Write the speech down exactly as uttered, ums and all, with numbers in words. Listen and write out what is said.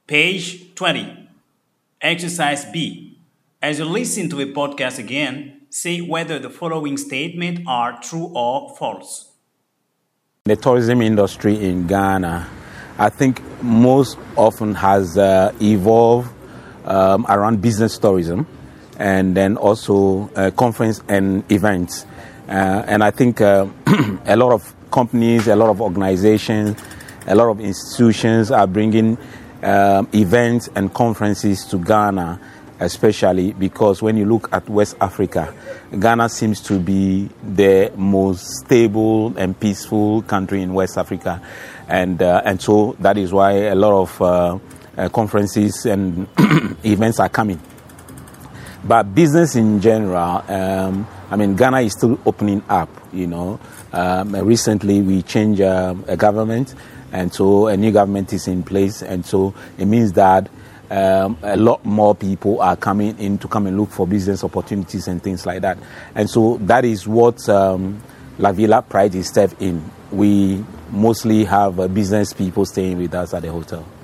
Page twenty. Exercise B. As you listen to the podcast again, say whether the following statements are true or false. The tourism industry in Ghana, I think most often has uh, evolved um, around business tourism and then also uh, conference and events. Uh, and I think uh, a lot of companies, a lot of organizations, a lot of institutions are bringing um, events and conferences to Ghana, especially because when you look at West Africa, Ghana seems to be the most stable and peaceful country in West Africa. And uh, and so that is why a lot of uh, uh, conferences and events are coming. But business in general, um, I mean, Ghana is still opening up, you know. Um, recently, we changed uh, a government, and so a new government is in place. And so it means that um, a lot more people are coming in to come and look for business opportunities and things like that. And so that is what um, La Villa prides itself in. We mostly have uh, business people staying with us at the hotel.